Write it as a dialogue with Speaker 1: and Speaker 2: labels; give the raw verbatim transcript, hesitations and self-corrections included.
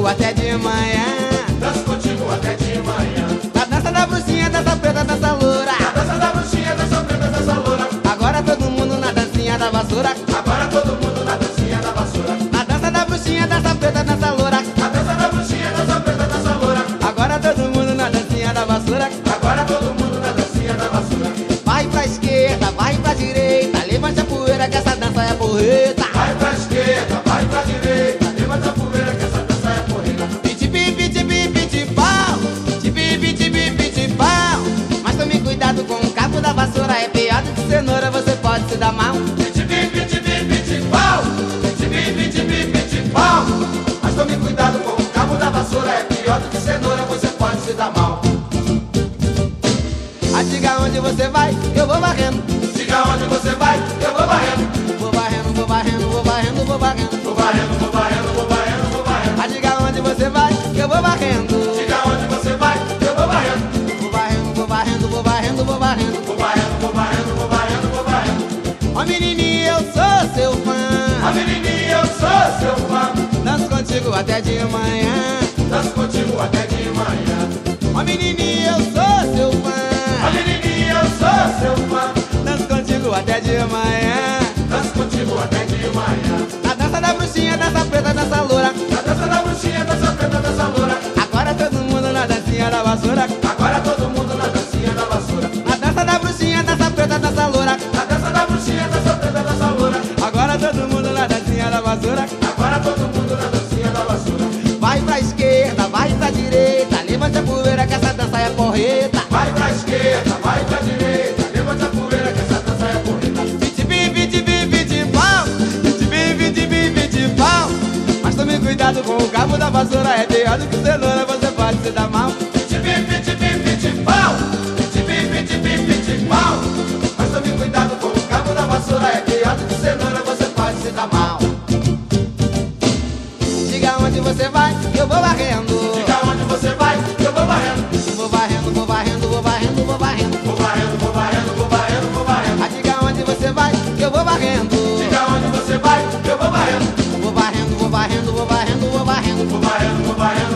Speaker 1: contigo até de manhã.
Speaker 2: Danço contigo até de manhã.
Speaker 1: Na dança da bruxinha, dança preta, dança loura.
Speaker 2: Na dança da bruxinha, dança preta, dança loura.
Speaker 1: Agora todo mundo na dancinha da vassoura.
Speaker 2: Agora todo mundo na dancinha da vassoura.
Speaker 1: Na dança da bruxinha, dança preta, dança loura.
Speaker 2: Na dança da bruxinha, dança preta, dança loura.
Speaker 1: Agora todo mundo na dancinha da vassoura.
Speaker 2: Agora todo mundo na dancinha da vassoura.
Speaker 1: Vai pra esquerda, vai pra direita, levante a poeira que essa dança é porreta.
Speaker 2: Vai pra esquerda, vai pra direita, levanta a poeira que essa dança é porreta.
Speaker 1: Piti pipi tipi piti pau, tipi piti piti pau. Mas tome cuidado com o cabo da vassoura, é pior do que cenoura, você pode se dar mal.
Speaker 2: Piti pipi tipi piti pau, piti pipi tipi piti pau. Mas tome cuidado com o cabo da vassoura, é pior do que cenoura, você pode se dar mal.
Speaker 1: Ah, diga onde você vai, eu vou varrendo.
Speaker 2: Diga onde você vai, eu vou varrendo.
Speaker 1: Vou varrendo, vou varrendo, vou varrendo, vou varrendo.
Speaker 2: Vou varrendo, vou varrendo, vou varrendo, vou varrendo.
Speaker 1: Ah, diga onde você vai, eu vou varrendo.
Speaker 2: Diga onde você vai, eu vou varrendo.
Speaker 1: Vou varrendo, vou varrendo, vou varrendo, vou varrendo.
Speaker 2: Vou varrendo, vou varrendo, vou varrendo, vou varrendo.
Speaker 1: Ó menininha, eu sou seu fã.
Speaker 2: Ó menininha, eu sou seu fã.
Speaker 1: Danço contigo até de manhã.
Speaker 2: Danço contigo até de manhã.
Speaker 1: Ó menininha, eu sou seu fã.
Speaker 2: Ó menininha, eu sou seu fã.
Speaker 1: Danço contigo até de manhã.
Speaker 2: Danço contigo até de manhã.
Speaker 1: Na dança da bruxinha, dança preta, dança loura.
Speaker 2: Na dança da bruxinha, dança preta, dança loura.
Speaker 1: Agora todo mundo na dancinha da vassoura.
Speaker 2: Agora todo mundo na dancinha da vassoura.
Speaker 1: Na dança da bruxinha, dança preta, dança loura.
Speaker 2: Na dança da bruxinha, dança preta, dança loura.
Speaker 1: Agora todo mundo na dancinha da vassoura.
Speaker 2: Agora todo mundo na dancinha da vassoura.
Speaker 1: Vai pra esquerda, vai pra direita, levante a poeira que essa dança é porreta.
Speaker 2: Vai pra esquerda, vai pra direita, levanta a poeira que essa dança é porreta.
Speaker 1: Piti piti piti piti pau, piti piti piti piti pau. Mas tome cuidado com o cabo da vassoura, é pior do que cenoura, você pode se dar mal.
Speaker 2: Piti piti piti piti pau, piti piti piti piti pau. Mas tome cuidado com o cabo da vassoura, é pior do que cenoura, você pode se dar mal.
Speaker 1: Diga onde você vai, eu vou varrendo.
Speaker 2: Diga onde você vai, eu vou varrendo.
Speaker 1: Vou varrendo, vou varrendo, vou varrendo, vou varrendo.
Speaker 2: Vou varrendo, vou varrendo, vou varrendo, vou varrendo.
Speaker 1: Ah, diga onde você vai, eu vou varrendo.
Speaker 2: Diga onde você vai, eu vou varrendo.
Speaker 1: Vou varrendo, vou varrendo, vou varrendo, vou varrendo.
Speaker 2: Vou varrendo, vou varrendo,